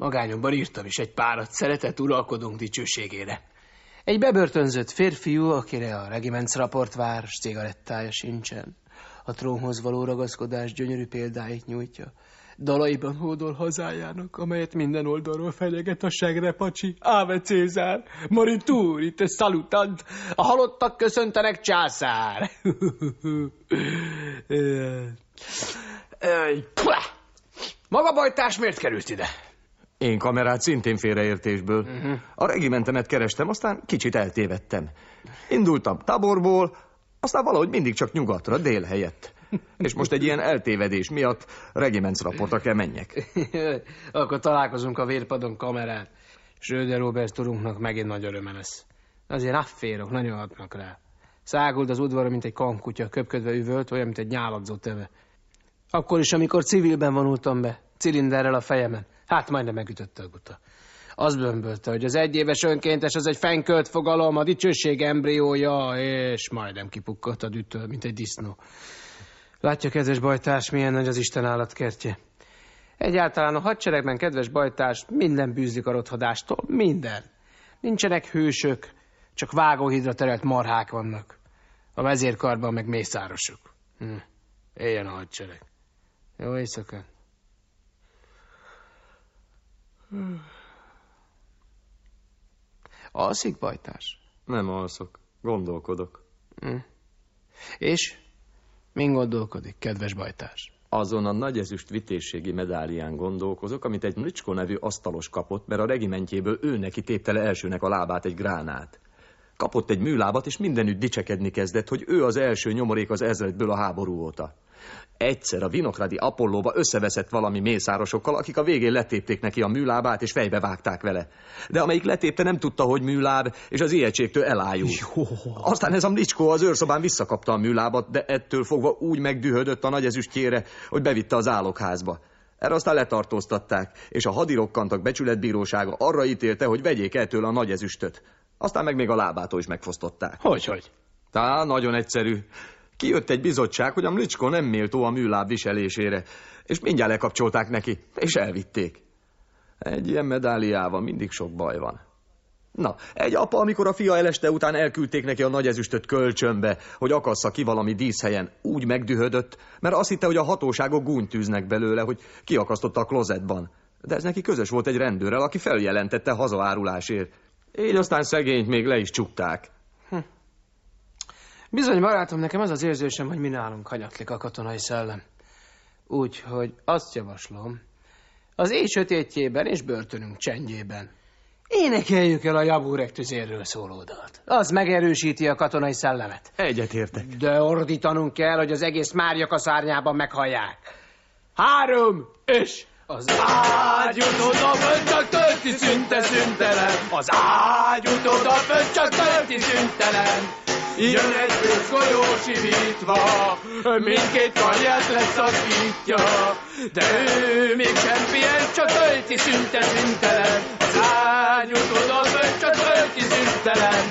Magányomban írtam is egy párat, szeretett uralkodónk dicsőségére. Egy bebörtönzött férfiú, akire a regimentsraport vár, s cigarettája sincsen. A trónhoz való ragaszkodás gyönyörű példáit nyújtja. Dalaiban hódol hazájának, amelyet minden oldalról fenyeget a segrepacsi. Áve Cézár, Morituri, te salutant, a halottak köszöntenek, császár. Maga bajtárs miért került ide? Én kamerát szintén félreértésből. A regimentemet kerestem, aztán kicsit eltévedtem. Indultam táborból, aztán valahogy mindig csak nyugatra, dél helyett. És most egy ilyen eltévedés miatt regimentsraportra kell menjek. Akkor találkozunk a vérpadon, kamerát. Schröder Robert urunknak megint nagy öröme lesz. Azért afférok nagyon hatnak rá. Száguld az udvaron, mint egy kankutya, köpködve üvölt, olyan, mint egy nyáladzó teve. Akkor is, amikor civilben vonultam be, cilinderrel a fejemen, hát majdnem megütötte a guta. Az bömbölte, hogy az egyéves önkéntes az egy fennkölt fogalom, a dicsőség embriója, és majdnem kipukkadt a dühtől, mint egy disznó. Látja, kedves bajtárs, milyen nagy az Isten állatkertje. Egyáltalán a hadseregben, kedves bajtárs, minden bűzlik a rothadástól, minden. Nincsenek hősök, csak vágóhídra terelt marhák vannak. A vezérkarban meg mészárosok. Éljen a hadsereg. Jó éjszakát. Alszik, bajtárs? Nem alszok, gondolkodok. És? Min gondolkodik, kedves bajtárs? Azon a nagy ezüst vitézségi medálián gondolkozok, amit egy Mlicsko nevű asztalos kapott, mert a regimentjéből ő neki tépte le elsőnek a lábát egy gránát. Kapott egy műlábat, és mindenütt dicsekedni kezdett, hogy ő az első nyomorék az ezredből a háború óta. Egyszer a Vinogradi Apollóba összeveszett valami mészárosokkal, akik a végén letépték neki a műlábát, és fejbe vágták vele. De amelyik letépte, nem tudta, hogy műláb, és az ijegységtől elájult. Aztán ez a Mlicsko az őrszobán visszakapta a műlábat, de ettől fogva úgy megdühödött a nagy ezüstjére, hogy bevitte az álokházba. Erre aztán letartóztatták, és a hadirokkantak becsületbírósága arra ítélte, hogy vegyék el tőle a nagy ezüstöt. Aztán meg még a lábától is megfosztották. Hogy? Tá, nagyon egyszerű. Kijött egy bizottság, hogy a Mlicsko nem méltó a műláb viselésére, és mindjárt lekapcsolták neki, és elvitték. Egy ilyen medáliával mindig sok baj van. Na, egy apa, amikor a fia eleste után elküldték neki a nagy ezüstöt kölcsönbe, hogy akassza ki valami díszhelyen, úgy megdühödött, mert azt hitte, hogy a hatóságok gúnyt tűznek belőle, hogy kiakasztotta a klozetban. De ez neki közös volt egy rendőrrel, aki feljelentette hazaárulásért. Így aztán szegényt még le is csukták. Bizony, barátom, nekem az az érzésem, hogy mi nálunk hanyatlik a katonai szellem. Úgyhogy azt javaslom, az éj sötétjében és börtönünk csendjében énekeljük el a Jabúrek tüzérről szóló dalt. Az megerősíti a katonai szellemet. Egyetértek. De ordítanunk kell, hogy az egész Márjaka szárnyában meghallják. 3, és... Az ágy utóda fönn csak tölti szüntelen. Az ágy utóda fönn csak tölti szüntelen. Jön egy bősz golyó sivítva, mindkét karját leszakítja, de ő mégsem pihen, csak tölti szüntelen. Az ágy utóda fönn csak tölti szüntelen.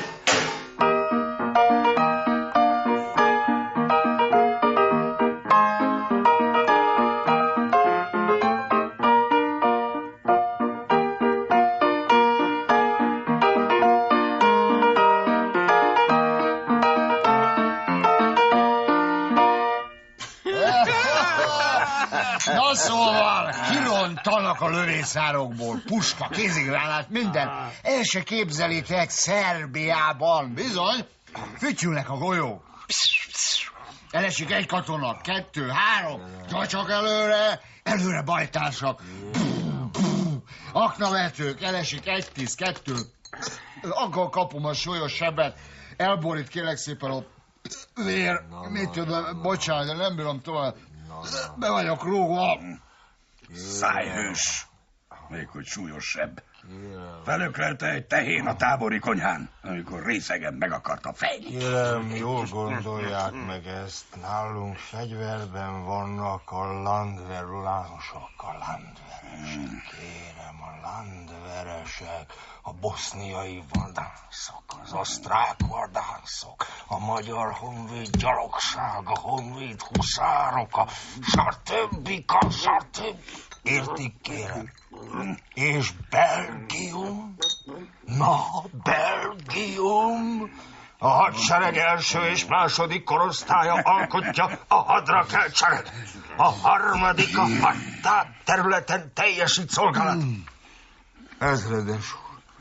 Na szóval, kirontanak a lövészárokból, puska, kézigránát, minden. El se képzelitek, Szerbiában, bizony, fütyülnek a golyók. Elesik egy katona, 2, 3, csak előre bajtársak. Aknavetők, elesik 1, 10, 2. Akkor kapom a súlyos sebet, elborít kérlek szépen a vér, mit tudom, bocsánat, de nem bírom tovább. Be vagyok rúgva. Szájhős. Még hogy súlyosabb. Felöklelte egy tehén a tábori konyhán, amikor részegen meg akarta fejni. Kérem, jól gondolják meg ezt. Nálunk fegyverben vannak a landverlások, a landveresek. Kérem, a landveresek, a boszniai vadászok, az osztrák vadászok, a magyar honvéd gyalogság, a honvéd huszárok, a stb. Értik, kérem? És Belgium? Na, Belgium? A hadsereg első és második korosztálya alkotja a hadrakelt sereg. A harmadik a hadterületen teljesít szolgálat. Ezredes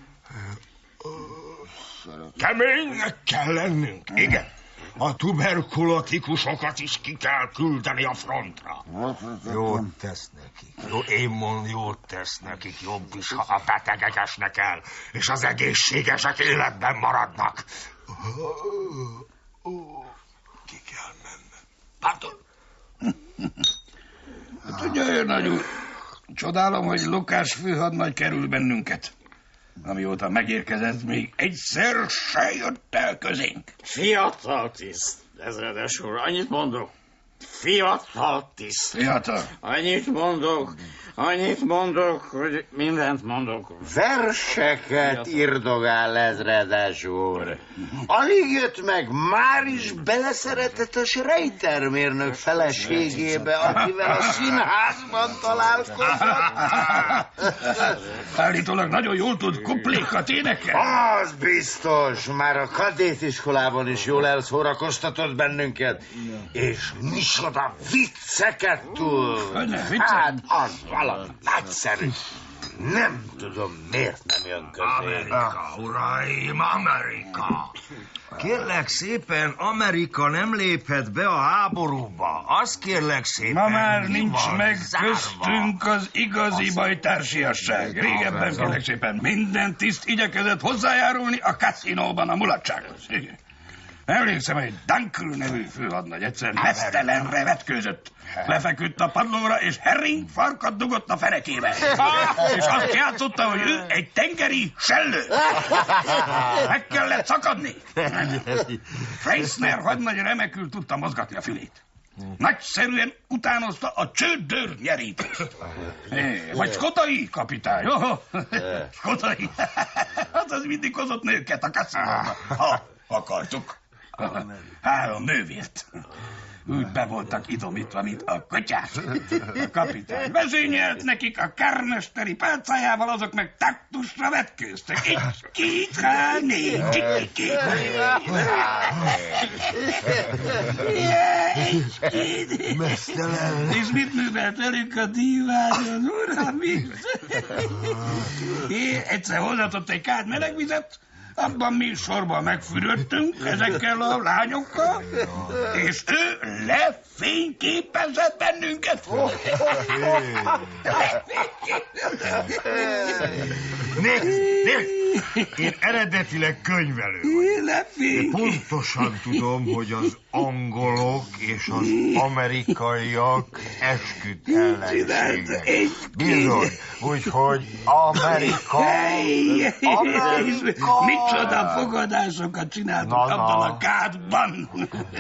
úr, keménynek kell lennünk, igen. A tuberkulotikusokat is ki kell küldeni a frontra. Jót tesz nekik. Jót tesz nekik. Jobb is, ha a betegek esnek el, és az egészségesek életben maradnak. Ki kell mennem. Pardon? Tudja, őrnagy úr, csodálom, hogy Lukás főhadnagy kerül bennünket. Amióta megérkezett, még egyszer se jött el közénk. Fiatal tiszt, ezredes úr, annyit mondok. Fiatal tiszt. Fiatal. Annyit mondok, hogy mindent mondok. Verseket írdogál, ezredes úr. Alig jött meg, már is beleszeretett a Schreiter mérnök feleségébe, akivel a színházban találkozott. Állítólag nagyon jól tud kuplékat énekelni. Az biztos, már a kadétiskolában is jól elszórakoztatott bennünket. És micsoda vicceket tud. Hát az valami nagyszerű. Nem tudom, miért nem jön közé. Amerika, uraim, Amerika! Kérlek szépen, Amerika nem léphet be a háborúba. Azt kérlek szépen... Ma már nincs meg köztünk az igazi bajtársiasság. Régebben kérlek szépen minden tiszt igyekezett hozzájárulni a kaszinóban a mulatsághoz. Emlékszem, hogy Dunkel nevű főhadnagy egyszer mesztelenre vetkőzött. Lefeküdt a padlóra, és herring farkat dugott a fenekébe. És azt játszotta, hogy ő egy tengeri sellő. Meg kellett szakadni. Freisner hadnagy remekül tudta mozgatni a fülét. Nagyszerűen utánozta a csődör nyerítést. Vagy Skotai kapitány. Skotai. Hát az mindig hozott nőket a kaszinóba. Ha akartuk. 3 nővért. Úgy be voltak idomítva, mint a kotyák. A kapitány vezényelt nekik a kármesteri pálcájával, azok meg taktusra vetkőztek. 1, 2, 3, 4. Mesztelen. És mit művelt velük a díványon, uram? Egyszer hozzatott egy kád meleg vizet, abban mi sorban megfürödtünk ezekkel a lányokkal, és ő lefényképezett bennünket. Én eredetileg könyvelő vagyok. Én pontosan tudom, hogy az angolok és az amerikaiak esküdt ellenségek. Bizony, úgyhogy Amerika... Micsoda fogadásokat csináltunk abban a kádban.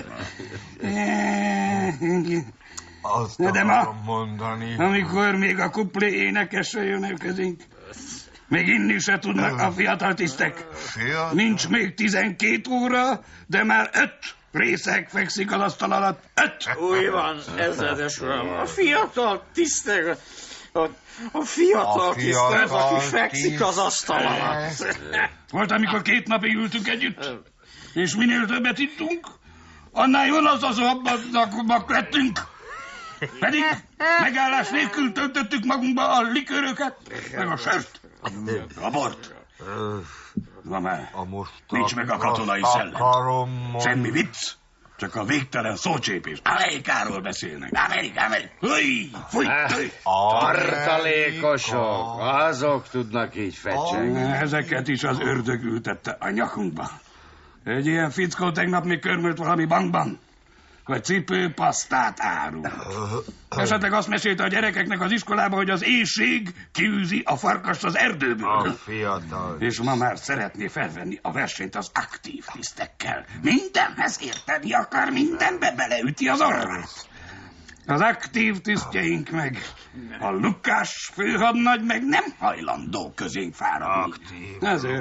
De ma, amikor még a kuplé énekesre jönnek közénk, még inni se tudnak a fiatal tisztek. Nincs még 12 óra, de már 5 részeg fekszik az asztal alatt. 5! Úgy van, ezredes uram, a fiatal tisztek... A fiatal tisztek, aki fekszik az asztal alatt. Volt, amikor 2 napig ültünk együtt, és minél többet ittunk, annál jonaszasabbak lettünk. Pedig megállás nélkül töltöttük magunkba a likőröket, meg a sört, a bort. Na már, nincs meg a katonai szellem. Semmi vicc, csak a végtelen szócsépés. Amerikáról beszélnek. Amerika. Fúj! Tartalékosok, azok tudnak így fecsegni. Ezeket is az ördög ültette a nyakunkba. Egy ilyen fickó tegnap még körmölt valami bankban, vagy cipőpasztát árul. Esetleg azt mesélte a gyerekeknek az iskolába, hogy az éhség kiűzi a farkast az erdőből. És ma már szeretné felvenni a versenyt az aktív tisztekkel. Mindenhez érteni akar, mindenbe beleüti az orrát. Az aktív tisztjeink meg, a Lukás főhadnagy meg nem hajlandó közénk fáradni. Ezért